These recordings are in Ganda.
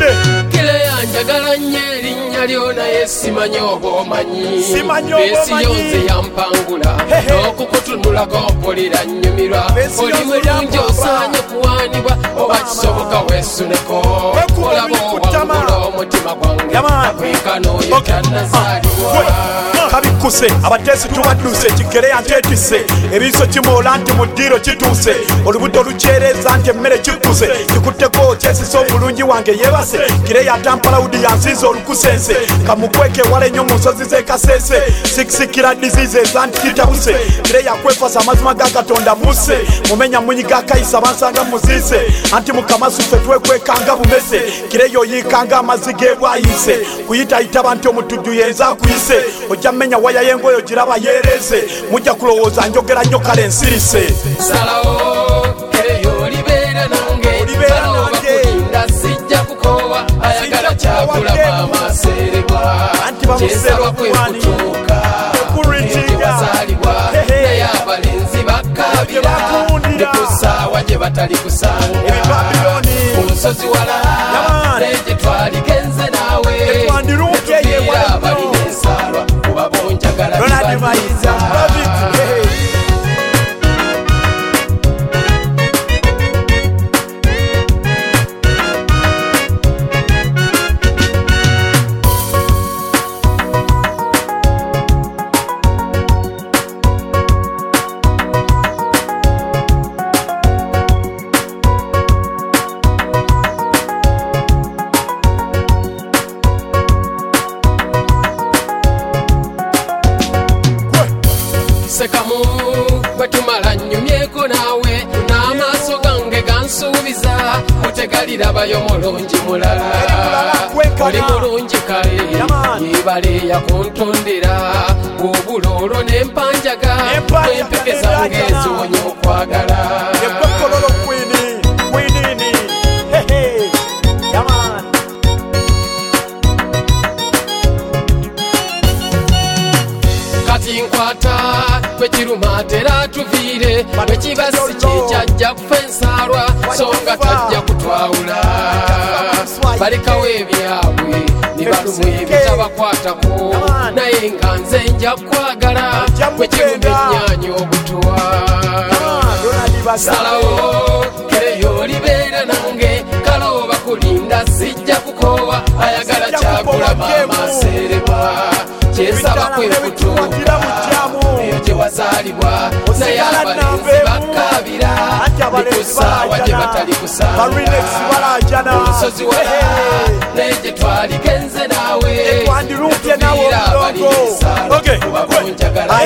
njagala nnyo erinnya lyo naye simanyi oba omanyi esi yonze yampangula n'okukutunulako mpulira nnyumirwa oli mulungi osaanye kuwaanibwa oba kisoboka weesuneko olaba owangula omutima gwange akweka n'oyo kyannazaalibwa kabikuse abateesi tubadduse Kigereya nteetise ebiiso kimoola nti mu ddiiro kituuse olubuto lukyereza nti emmere kikuse kikutteko kyesisa obulungi wange yeebase Kireya tampalawudi yansinza olukusense kamukweke wala ennyo mu nsozi z'ekasese sikisikira diziizi ezanti kitabuse Kireya kwefasa amazima ga Katonda muse mumenya munyiga akayisa bansanga muziise anti mukamasu ffe twekwekanga bumese Kireya oyiikanga amazzi g'ebwayise kuyitayita banti omutujju yenza akuyise ojja mmenya waya y'engoye ogiraba yeereze mujja kulowooza njogera nnyo kale ensirise salawo Kireya olibeera nange kalobakulinda sijja kukoowa ayagala kyagula maama aseerebwa kyesaba kwekutuuka wazaalibwa naye abalenzi bakkaabira ne ku ssaawa gye batali kusanga ku nsozi wala naye gye twaligenze naawe netufiira abalina ensaalwa kuba bonjagala nibanyiza sekamu batumala nnyumyeko naawe n'amaaso gange gansuubiza otegalirabayo mulungi mulala oli mulungi kale yeebale yakuntondera obuloolo n'empanjaga n'empeke zange eziwonya okwagala kati nkwata kwekiruma tera tuviire bwekibasi kyekyajja kufa ensaalwa songa tajja kutwawula balekawo ebyabwe ne balumwa ebitabakwatako naye nga nze nja kwagala kwekiruma ennyaanya obutuwa salawo Kireya olibeera nange kalooba kulinda sijja kukoowa ayagala kyagula maama aseerebwa kyesaba kwekutuuka eyo gye wazaalibwa naye abalenzi bakkaabira ne ku ssaawa gye batali kusanga olusozi wala naye gye twaligenze naawe netufiira abalina ensaalwa kuba bonjagala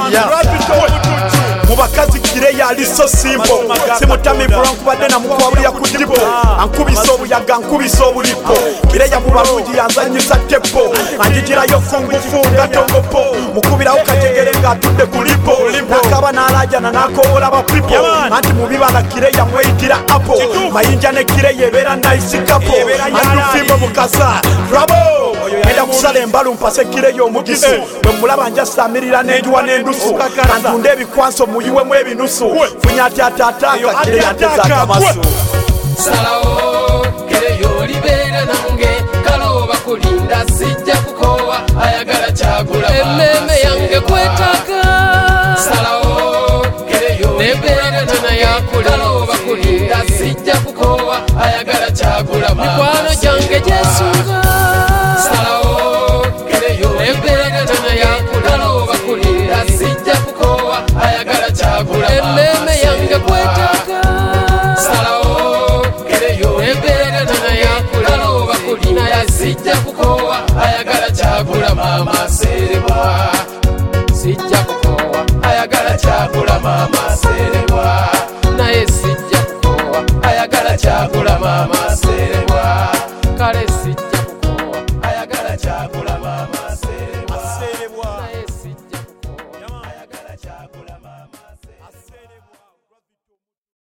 mu bakazi Kireya ali so simple simutamivu lwankubadde namukwabulira ku ddipo ankubisa obuyaga ankubisa obulipo Kireya mu balungi yanzanyisa tepo anjigirayo fungufu nga tongopo mukubirawo kategere ng'atudde ku lipo nakaba n'alajana n'akoowola bapipo anti mu bibala Kireya mweyitira apo mayinja ne Kireya ebeera naisikapo andufimbo mukasa rabo enda kusala embalu mpase Kireya omugisu bwe mulaba njasaamirira n'enjuwa n'endusu antunda ebikwanso muyiwemu ebinusu funya atyataataaka Kireya ntezaako amasu salawo Kireya olibeera nange kalooba kulinda sijja kukoowa ayagala kyagula emmeeme yange kwetaaga salawo Kireya olibeera nange kalooba kulinda sijja kukoowa ayagala kyagula mikwano gyange gyesunga salawo Kireya olibeera nange kalooba kulinda sijja kukoowa ayagala kyagula emmeeme yange kwetaaga salawo Kireya olibeera nange kalooba kulinda sijja kukoowa ayagala kyagula maama aseerebwa sijja kukoowa ayagala kyagula maama aseerebwa